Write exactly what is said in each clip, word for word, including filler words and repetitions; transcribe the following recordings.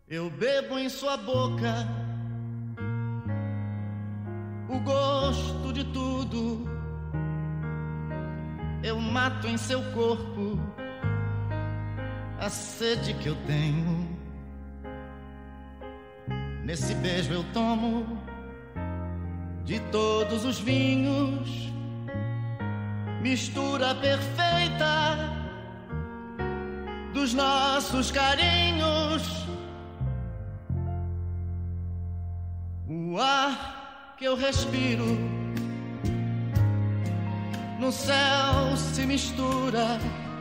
Eu bebo em sua boca o gosto de tudo. Eu mato em seu corpo a sede que eu tenho. Nesse beijo eu tomo de todos os vinhos, mistura perfeita dos nossos carinhos. O ar que eu respiro no céu se mistura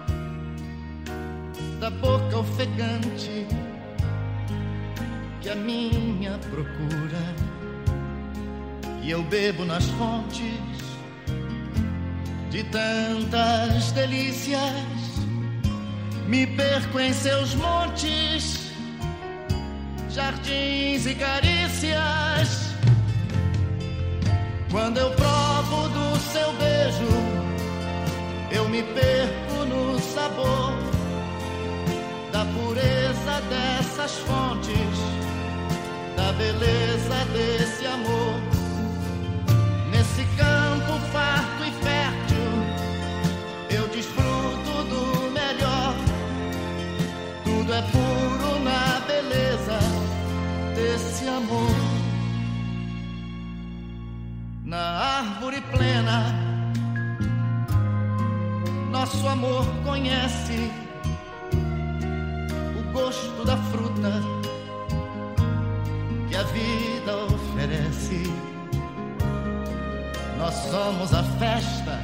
da boca ofegante que a minha procura. E eu bebo nas fontes de tantas delícias, me perco em seus montes, jardins e carícias. Quando eu provo do seu beijo, eu me perco no sabor da pureza dessas fontes, da beleza desse amor. Nesse campo farto e fértil, eu desfruto do melhor. Tudo é puro na beleza desse amor. Na árvore plena, nosso amor conhece o gosto da fruta que a vida oferece. Nós somos a festa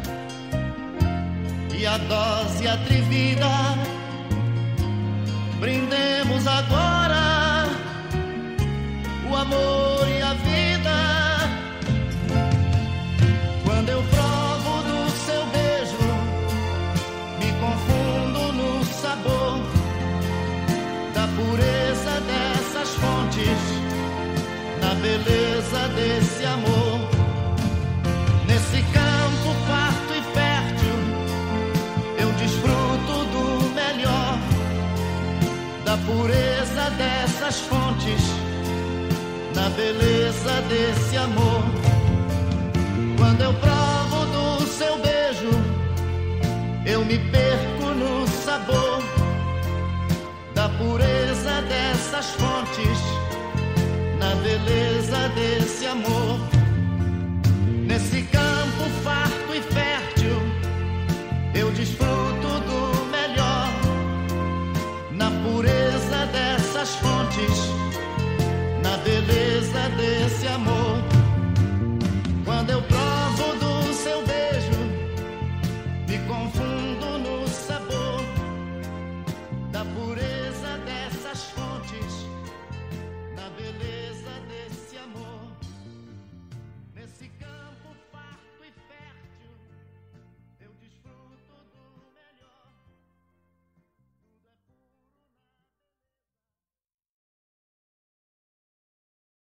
e a dose atrevida. Brindemos agora o amor e a vida. Quando eu provo do seu beijo, me confundo no sabor da pureza dessas fontes, na beleza desse amor. Nesse campo farto e fértil, eu desfruto do melhor, da pureza dessas fontes, na beleza desse amor. Quando eu provo do seu beijo, eu me perco